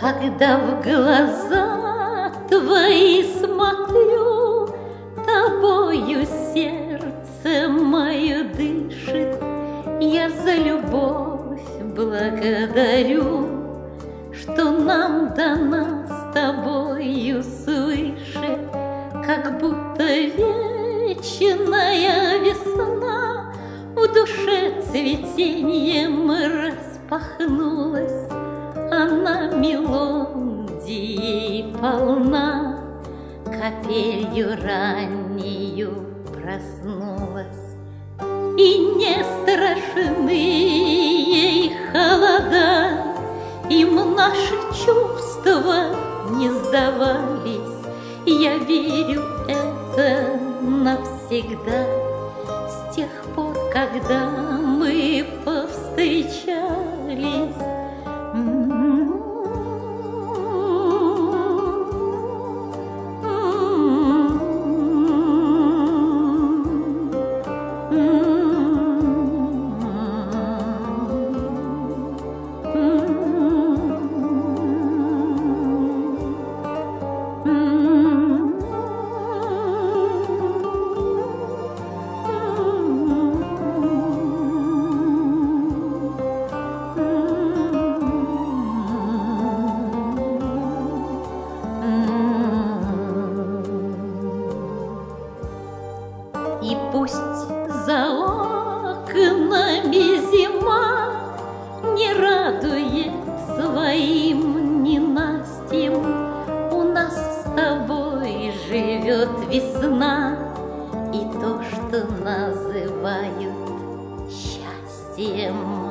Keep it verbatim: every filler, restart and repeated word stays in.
Когда в глаза твои смотрю, тобою сердце мое дышит. Я за любовь благодарю, что нам дана с тобою свыше, как будто вечная весна в душе цветеньем распахнулась. Она мелодией полна, капелью раннею проснулась. И не страшны ей холода, им наши чувства не сдавались. Я верю, это навсегда, с тех пор, когда мы повстречались. И пусть за окнами зима не радует своим ненастьем, у нас с тобой живет весна и то, что называют счастьем.